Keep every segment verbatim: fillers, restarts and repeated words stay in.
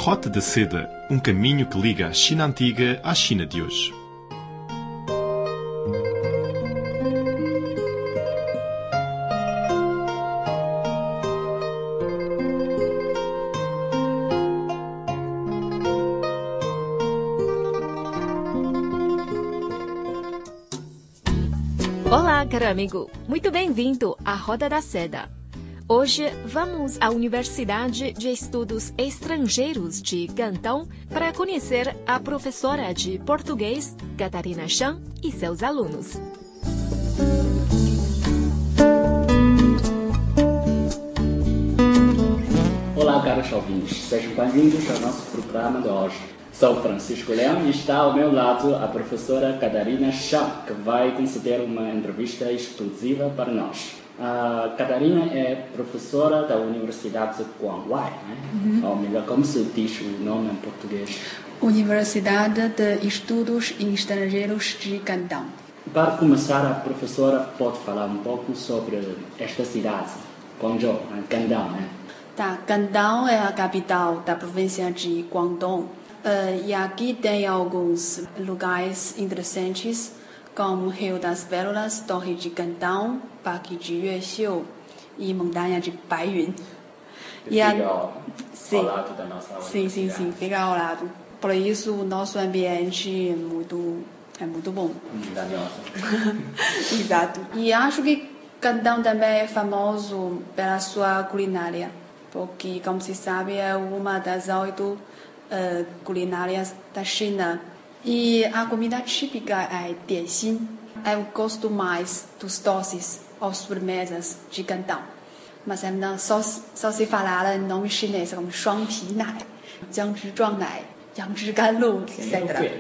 Rota da Seda, um caminho que liga a China antiga à China de hoje. Olá, caro amigo! Muito bem-vindo à Roda da Seda. Hoje vamos à Universidade de Estudos Estrangeiros de Cantão para conhecer a professora de português, Catarina Chan, e seus alunos. Olá, caros ouvintes. Sejam bem-vindos ao nosso programa de hoje. Sou Francisco Leão e está ao meu lado a professora Catarina Chan, que vai conceder uma entrevista exclusiva para nós. A Catarina é professora da Universidade de Guangwai, né? Uhum. Ou melhor, como se diz o nome em português? Universidade de Estudos Estrangeiros de Cantão. Para começar, a professora pode falar um pouco sobre esta cidade, Guangzhou, Cantão, né? Tá, Cantão é a capital da província de Guangdong. Uh, e aqui tem alguns lugares interessantes, como Rio das Pérolas, Torre de Cantão, Parque de Yuexiu e Montanha de Baiyun. E a... fica ao, sim, ao lado da nossa sim, sim, sim, fica ao lado. Por isso, o nosso ambiente é muito, é muito bom. Exato. E acho que Cantão também é famoso pela sua culinária, porque, como se sabe, é uma das oito Uh, culinárias da China. E a comida típica é dianxin. Eu gosto mais dos doces ou sobremesas de Cantão. Mas ainda só, só se falar em nome chinês como shuangpi nai, jiangzhizhuangnai, yangzhiganlu, etcétera.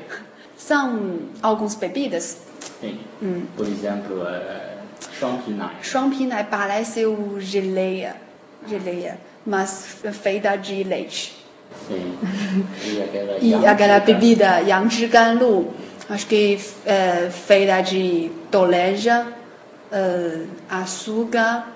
São algumas bebidas. Sim. Hum. Por exemplo, uh, shuangpi nai. Shuangpi nai parece o geleia, geleia, mas feita de leite. Sim. E aquela, e aquela bebida Yangzhiganlu, acho que é feita de toleja, uh, açúcar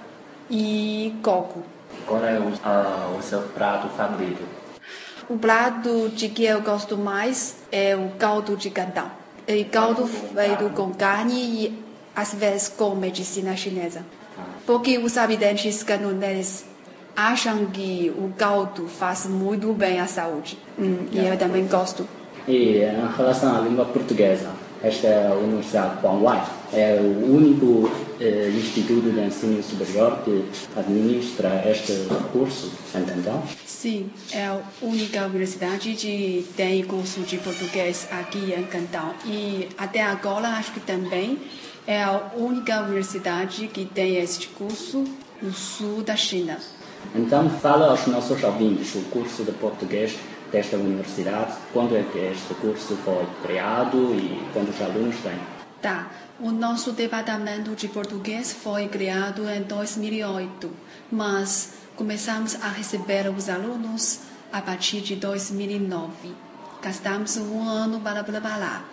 e coco. Qual é o, uh, o seu prato favorito? O prato de que eu gosto mais é o caldo de Cantão. É caldo feito com carne e às vezes com medicina chinesa. Porque os habitantes canoneses acham que o caldo faz muito bem à saúde. Hum, e eu também gosto. E em relação à língua portuguesa, esta é a Universidade de Guangwai, é o único eh, instituto de ensino superior que administra este curso em Cantão? Sim, é a única universidade que tem curso de português aqui em Cantão. E até agora acho que também é a única universidade que tem este curso no sul da China. Então, fala aos nossos ouvintes o curso de português desta universidade, quando é que este curso foi criado e quantos alunos tem? Tá, o nosso departamento de português foi criado em dois mil e oito, mas começamos a receber os alunos a partir de dois mil e nove. Gastamos um ano para preparar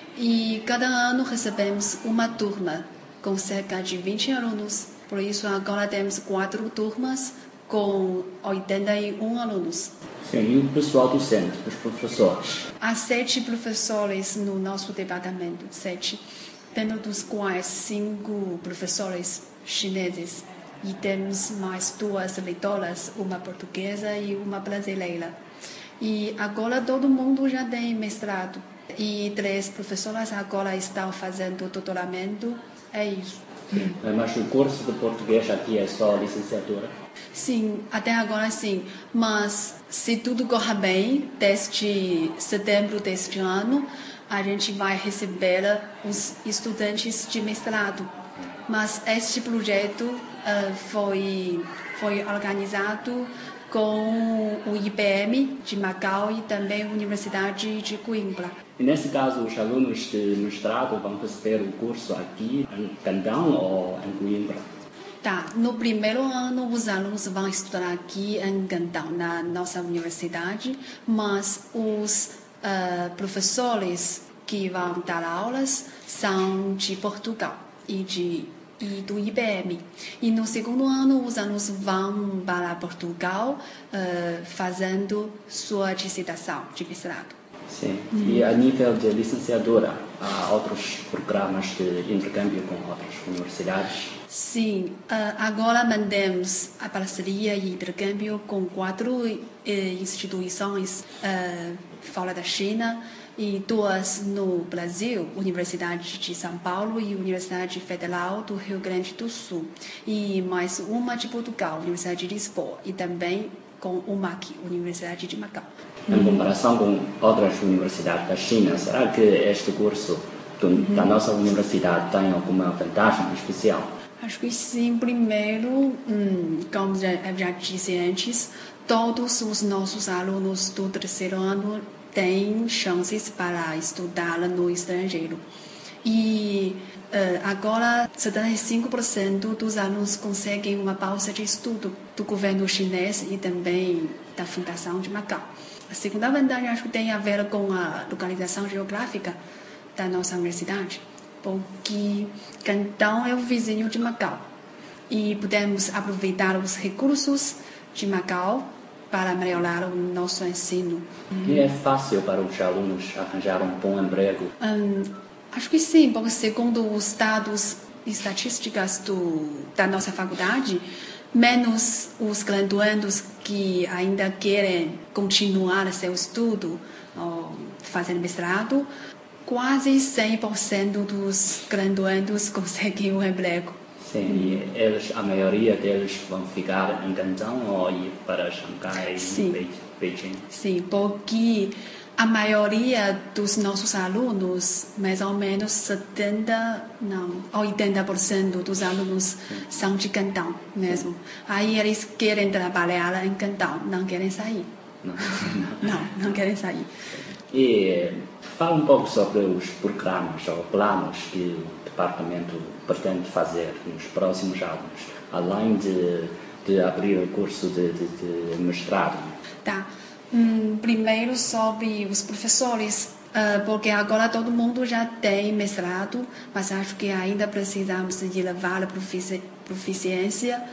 e cada ano recebemos uma turma com cerca de vinte alunos, por isso agora temos quatro turmas com oitenta e um alunos. Sim, e o pessoal docente, os professores? Há sete professores no nosso departamento, sete, tendo dos quais cinco professores chineses. E temos mais duas leitoras, uma portuguesa e uma brasileira. E agora todo mundo já tem mestrado. E três professoras agora estão fazendo doutoramento. É isso. Sim. Mas o curso de português aqui é só licenciatura? Sim, até agora sim. Mas se tudo correr bem, desde setembro deste ano, a gente vai receber os estudantes de mestrado. Mas este projeto uh, foi, foi organizado com o I B M de Macau e também a Universidade de Coimbra. E nesse caso, os alunos de mestrado vão receber o curso aqui em Cantão ou em Coimbra? Tá, no primeiro ano os alunos vão estudar aqui em Cantão, na nossa universidade, mas os uh, professores que vão dar aulas são de Portugal e de e do I B M. E no segundo ano, os alunos vão para Portugal uh, fazendo sua dissertação de mestrado. Sim. Hum. E a nível de licenciatura, há outros programas de intercâmbio com outras universidades? Sim, uh, agora mantemos a parceria e intercâmbio com quatro eh, instituições uh, fora da China e duas no Brasil, Universidade de São Paulo e Universidade Federal do Rio Grande do Sul, e mais uma de Portugal, Universidade de Lisboa, e também com o M A C, Universidade de Macau. Em comparação com outras universidades da China, será que este curso do, uhum. da nossa universidade tem alguma vantagem especial? Acho que sim. Primeiro, hum, como já, já disse antes, todos os nossos alunos do terceiro ano têm chances para estudar no estrangeiro. E uh, agora, setenta e cinco por cento dos alunos conseguem uma bolsa de estudo do governo chinês e também da Fundação de Macau. A segunda vantagem, acho que tem a ver com a localização geográfica da nossa universidade, porque Cantão é o vizinho de Macau e podemos aproveitar os recursos de Macau para melhorar o nosso ensino. E é fácil para os alunos arranjar um bom emprego? Hum, acho que sim, porque segundo os dados e estatísticas do, da nossa faculdade, menos os graduandos que ainda querem continuar seu estudo, ou fazendo mestrado, quase cem por cento dos graduandos conseguem um emprego. Sim, e eles, a maioria deles vão ficar em Cantão ou ir para Xangai e Beijing? Sim, porque a maioria dos nossos alunos, mais ou menos setenta, não, oitenta por cento dos alunos Sim. são de Cantão mesmo. Sim. Aí eles querem trabalhar em Cantão, não querem sair. Não, não, não querem sair. E fala um pouco sobre os programas ou planos que o departamento pretende fazer nos próximos anos, além de, de abrir o curso de, de, de mestrado. Tá. Hum, primeiro sobre os professores, uh, porque agora todo mundo já tem mestrado, mas acho que ainda precisamos de elevar a profici- proficiência.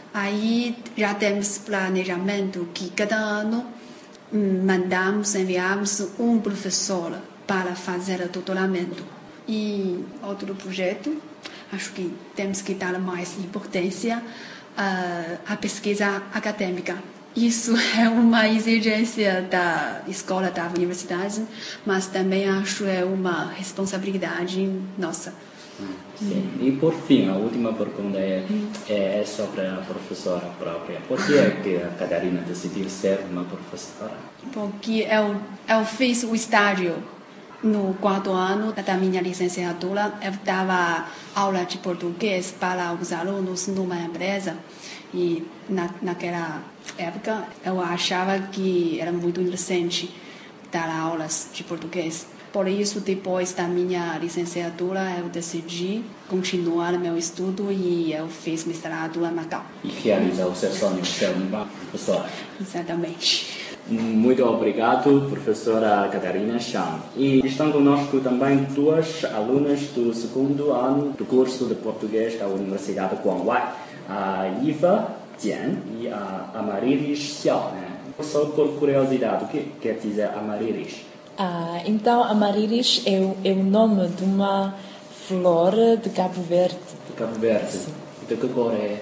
Aí já temos planejamento que cada ano hum, mandamos, enviamos um professor para fazer o doutoramento. E outro projeto, acho que temos que dar mais importância uh, à pesquisa acadêmica. Isso é uma exigência da escola, da universidade, mas também acho é uma responsabilidade nossa. Sim. E por fim, a última pergunta é, é sobre a professora própria. Por que é que a Catarina decidiu ser uma professora? Porque eu, eu fiz o estágio no quarto ano da minha licenciatura. Eu dava aula de português para os alunos numa empresa e na, naquela época eu achava que era muito interessante dar aulas de português. Por isso, depois da minha licenciatura, eu decidi continuar meu estudo e eu fiz mestrado em Macau. E realizar o seu sonho de ser uma professora. Exatamente. Muito obrigado, professora Catarina Chan. E estão conosco também duas alunas do segundo ano do curso de português da Universidade de Guangwai, a Iva Jian e a Amarilis Xiao. Só por curiosidade, o que quer dizer Amarilis? Ah, então, Amarilis é o, é o nome de uma flor de Cabo Verde. De Cabo Verde? Sim. De que cor é?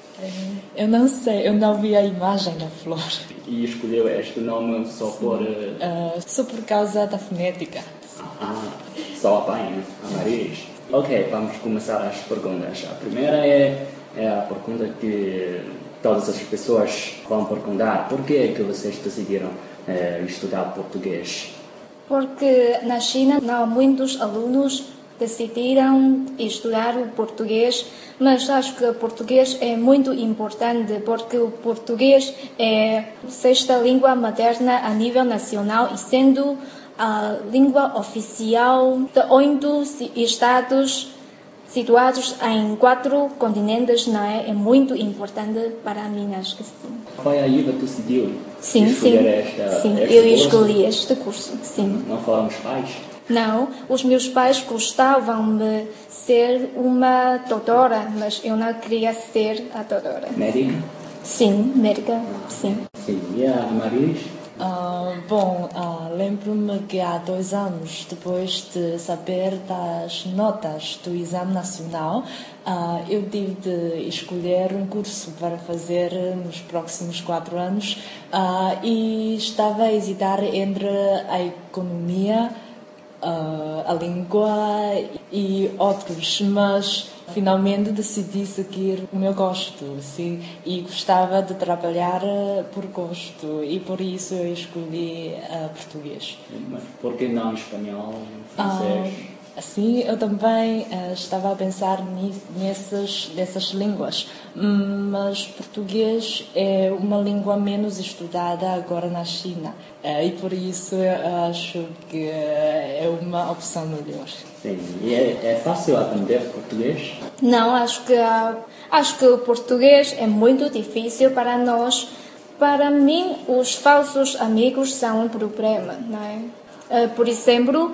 Eu não sei, eu não vi a imagem da flor. E escolheu este nome só Sim. por... Uh... Uh, só por causa da fonética. Ah, só bem, Amarilis. Ok, vamos começar as perguntas. A primeira é, é a pergunta que todas as pessoas vão perguntar. Por que é que vocês decidiram uh, estudar português? Porque na China não muitos alunos decidiram estudar o português, mas acho que o português é muito importante porque o português é a sexta língua materna a nível nacional e sendo a língua oficial de oito estados situados em quatro continentes, não é? É muito importante para mim, acho que sim. Foi a Iva que decidiu sim, escolher sim. esta Sim, este eu curso? escolhi este curso, sim. Não foram os pais? Não, os meus pais gostavam de ser uma doutora, mas eu não queria ser a doutora. Médica? Sim, médica, sim. Sim. E a Marilis? Ah, bom, ah, lembro-me que há dois anos, depois de saber das notas do Exame Nacional, ah, eu tive de escolher um curso para fazer nos próximos quatro anos ah, e estava a hesitar entre a economia, ah, a língua e outros, mas finalmente decidi seguir o meu gosto, sim, e gostava de trabalhar por gosto e por isso eu escolhi uh, português. Mas por que não espanhol, francês? Ah, sim, eu também uh, estava a pensar ni- nessas, nessas línguas, mas português é uma língua menos estudada agora na China uh, e por isso eu acho que é uma opção melhor. Sim. E é, é fácil aprender português? Não, acho que acho que o português é muito difícil para nós. Para mim, os falsos amigos são um problema, não é? Por exemplo,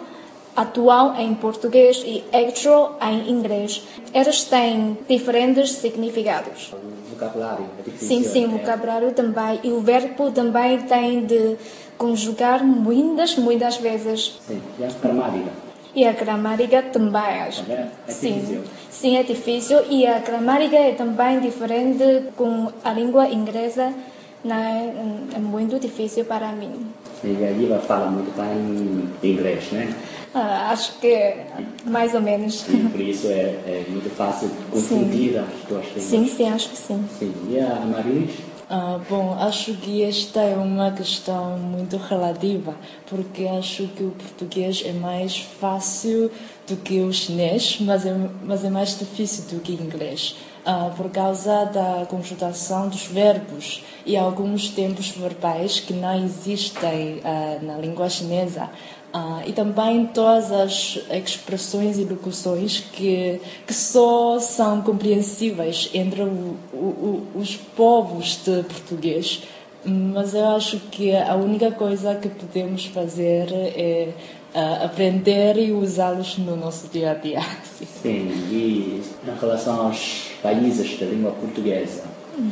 atual em português e actual em inglês. Eles têm diferentes significados. O vocabulário é difícil. Sim, sim, o é? vocabulário também. E o verbo também tem de conjugar muitas, muitas vezes. Sim. E a gramática? E a gramática também, acho. Também é Sim, difícil. sim, é difícil. E a gramática é também diferente com a língua inglesa. Não é, é muito difícil para mim. Sim, e a Iva fala muito bem inglês, né? Ah, acho que mais ou menos. E por isso é, é muito fácil confundir as duas línguas. Sim, sim, acho que sim. Sim. E a Marilis? Ah, bom, acho que esta é uma questão muito relativa, porque acho que o português é mais fácil do que o chinês, mas é, mas é mais difícil do que o inglês, ah, por causa da conjugação dos verbos e alguns tempos verbais que não existem ah, na língua chinesa. Ah, e também todas as expressões e locuções que, que só são compreensíveis entre o, o, o, os povos de português. Mas eu acho que a única coisa que podemos fazer é ah, aprender e usá-los no nosso dia a dia. Sim. Sim. E em relação aos países da língua portuguesa,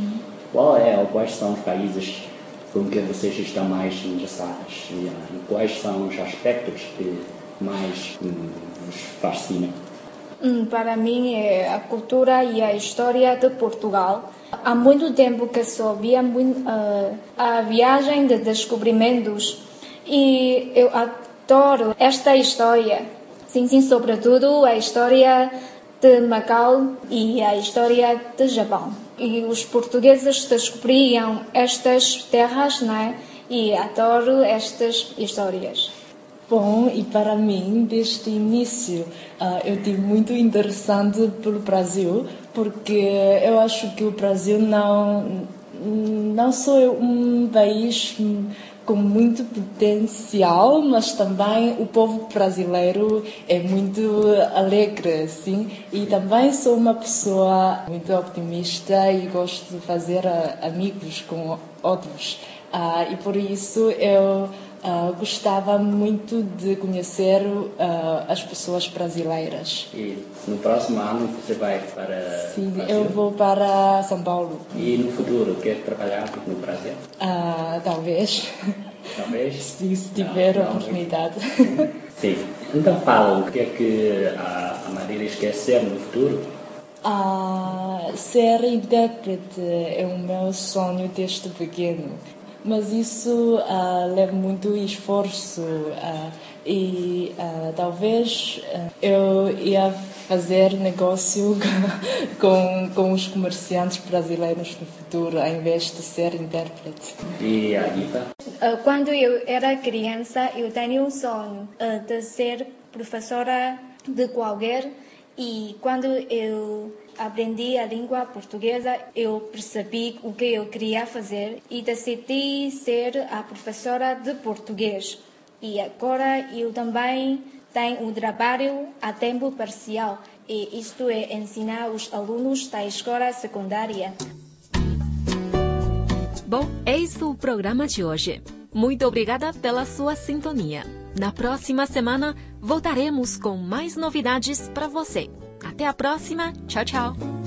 qual é ou quais são os países com que vocês estão mais interessados e, e quais são os aspectos que mais hum, vos fascinam? Hum, para mim é a cultura e a história de Portugal. Há muito tempo que só via muito, uh, a viagem de descobrimentos e eu adoro esta história. Sim, sim, sobretudo a história de Macau e a história de Japão. E os portugueses descobriam estas terras, não é? E adoro estas histórias. Bom, e para mim, desde o início, uh, eu tive muito interessante pelo Brasil, porque eu acho que o Brasil não, não só é um país com muito potencial, mas também o povo brasileiro é muito alegre, sim. E também sou uma pessoa muito optimista e gosto de fazer uh, amigos com outros. Uh, e por isso eu uh, gostava muito de conhecer uh, as pessoas brasileiras. E no próximo ano você vai para Sim, Brasil? eu vou para São Paulo. E no futuro quer trabalhar no Brasil? Uh, talvez. Talvez? Sim, se tiver Não, não. oportunidade. Sim. Então fala, o que é que a, a Marilis quer ser no futuro? Ah, ser intérprete é o meu sonho desde pequeno, mas isso ah, leva muito esforço ah, e ah, talvez ah, eu ia fazer negócio com, com os comerciantes brasileiros no futuro, ao invés de ser intérprete. E a Iva? Quando eu era criança, eu tinha um sonho de ser professora de qualquer. E quando eu aprendi a língua portuguesa, eu percebi o que eu queria fazer e decidi ser a professora de português. E agora eu também tenho um trabalho a tempo parcial, e isto é ensinar os alunos da escola secundária. Bom, eis o programa de hoje. Muito obrigada pela sua sintonia. Na próxima semana, voltaremos com mais novidades para você. Até a próxima. Tchau, tchau.